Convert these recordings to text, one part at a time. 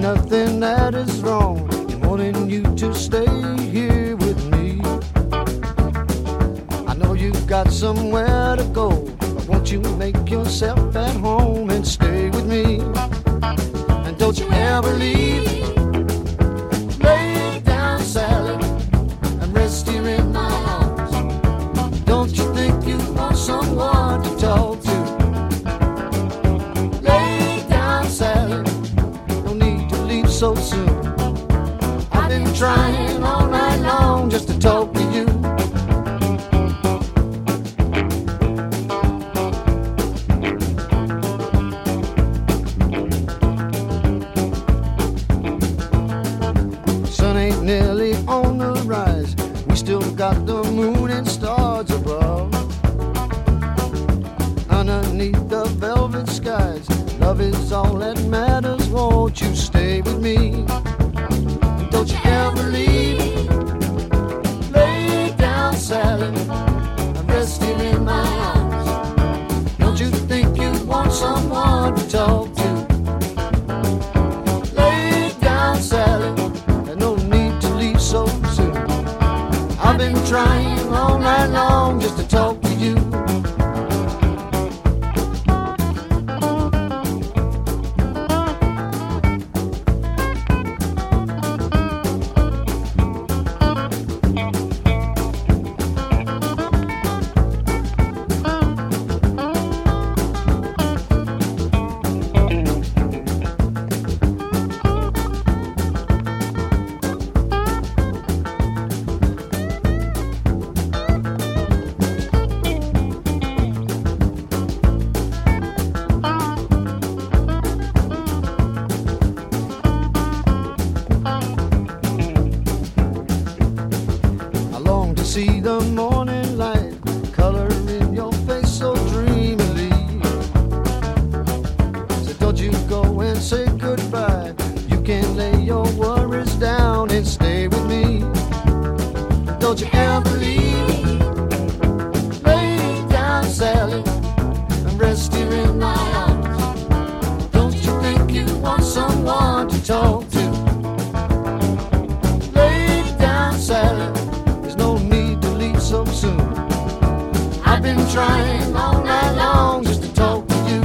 nothing that is wrong in wanting you to stay here with me. I know you've got somewhere to go, but won't you make yourself at home and stay with me? And don't you ever leave. Lay down, Sally, and rest here in my arms. Don't you think you want someone to talk to? Lay down, Sally, no need to leave so soon. I've been trying all night long just to talk to you. Sun ain't nearly on the rise, we still got the moon and stars above. Underneath the velvet skies, love is all that matters. Won't you stay with me? Don't you ever leave. Lay down, Sally, and rest here in my arms. Don't you think you want someone to talk to? Lay down, Sally, there's no need to leave so soon. I've been trying all night long just to talk to you. See the morning light color in your face so dreamily. So don't you go and say goodbye. You can lay your worries down and stay with me. Don't you ever leave. Lay down, Sally, and rest here in my arms. Don't you think you want someone to talk to? Lay down, Sally, so soon. I've been trying all night long just to talk to you.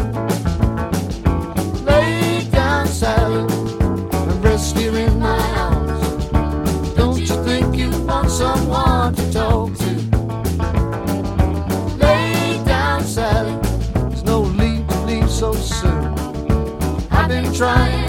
Lay down, Sally, and rest here in my arms. Don't you think you want someone to talk to? Lay down, Sally, there's no need to leave so soon. I've been trying